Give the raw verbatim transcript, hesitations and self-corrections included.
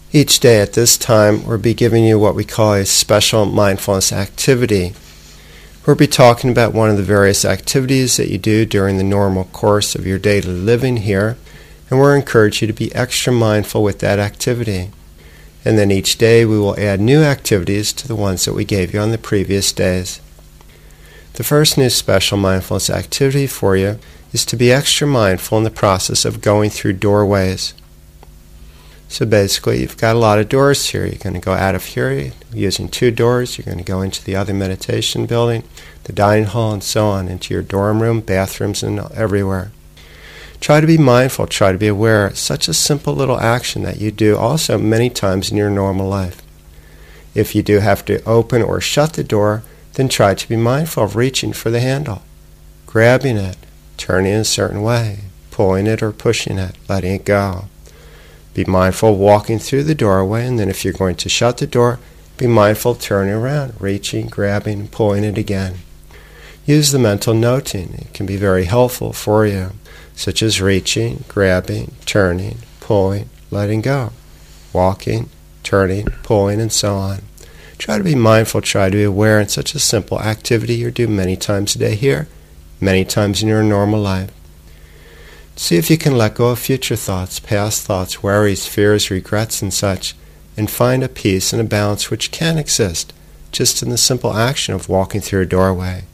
Each day at this time, we'll be giving you what we call a special mindfulness activity. We'll be talking about one of the various activities that you do during the normal course of your daily living here, and we'll encourage you to be extra mindful with that activity. And then each day we will add new activities to the ones that we gave you on the previous days. The first new special mindfulness activity for you is to be extra mindful in the process of going through doorways. So basically, you've got a lot of doors here. You're going to go out of here using two doors. You're going to go into the other meditation building, the dining hall, and so on, into your dorm room, bathrooms, and everywhere. Try to be mindful. Try to be aware. It's such a simple little action that you do also many times in your normal life. If you do have to open or shut the door, then try to be mindful of reaching for the handle, grabbing it, turning in a certain way, pulling it or pushing it, letting it go. Be mindful of walking through the doorway, and then if you're going to shut the door, be mindful of turning around, reaching, grabbing, and pulling it again. Use the mental noting. It can be very helpful for you, such as reaching, grabbing, turning, pulling, letting go, walking, turning, pulling, and so on. Try to be mindful, try to be aware in such a simple activity you do many times a day here, many times in your normal life. See if you can let go of future thoughts, past thoughts, worries, fears, regrets, and such, and find a peace and a balance which can exist just in the simple action of walking through a doorway.